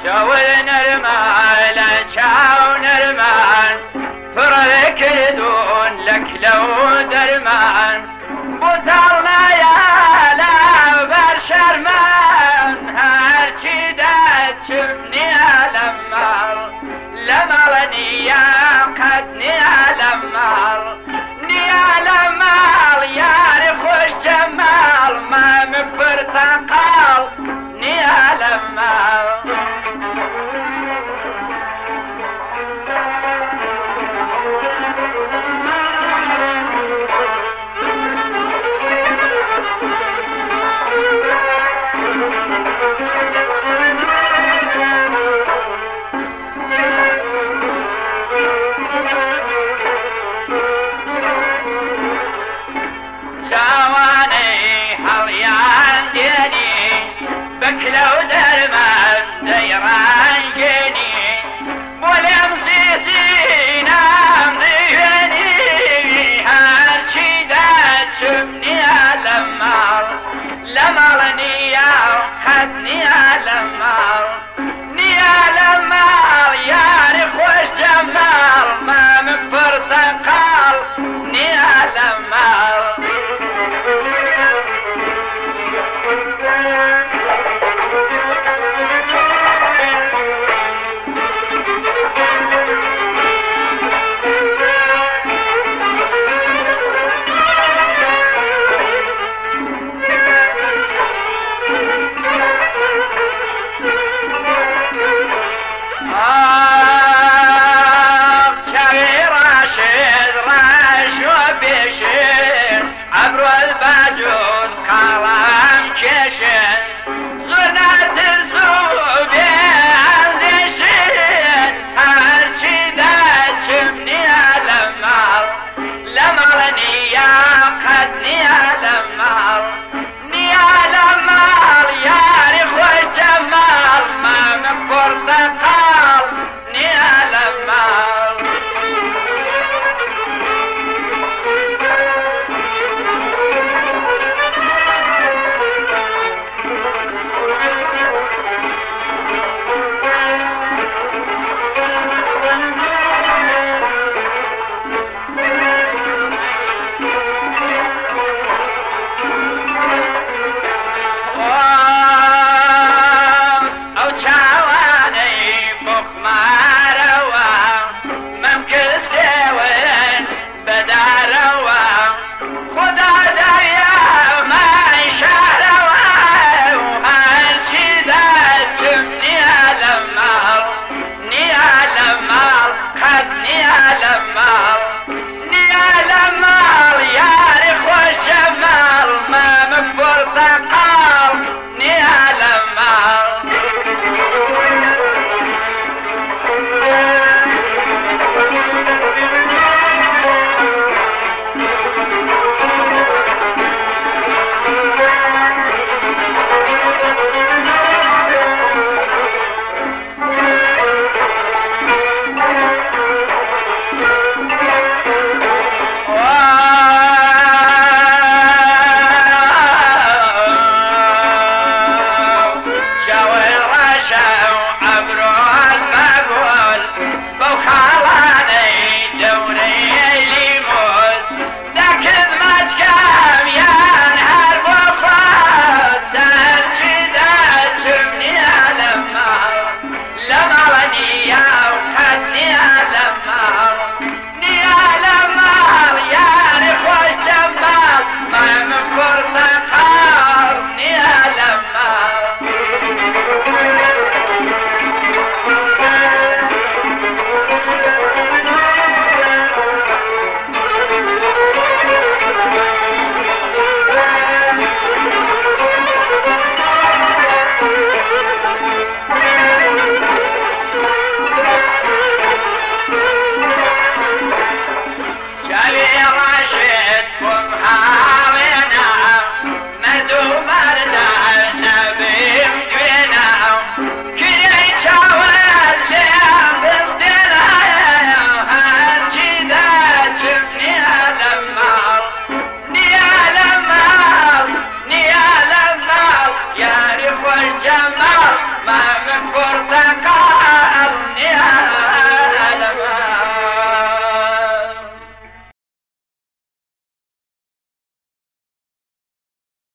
شاور نرمان لچاو نرمان فرکردون لکلو درمان بطلنا یالا بر شرمان هرچی داد چمنی لمر لمر نیا قد نیا لمر یار خوش جمال ما مکبر تقال نیا لمر بكلو درمان ديران جيني ولم سيسينا ضيفني هارشي داد شمني لمر لمرني يا قدني لمر نيا لمر يا خوش جمال ما مكبر تقال نيا لمر عبر الباجود قرام كشن غنات الزوب عندشن هرشي داد شمني لمر لمرني يا قدني لمر نيا لمر يا خوش جمال ما مكبر تقال نيا لمر Porta carne a la mar. برتقال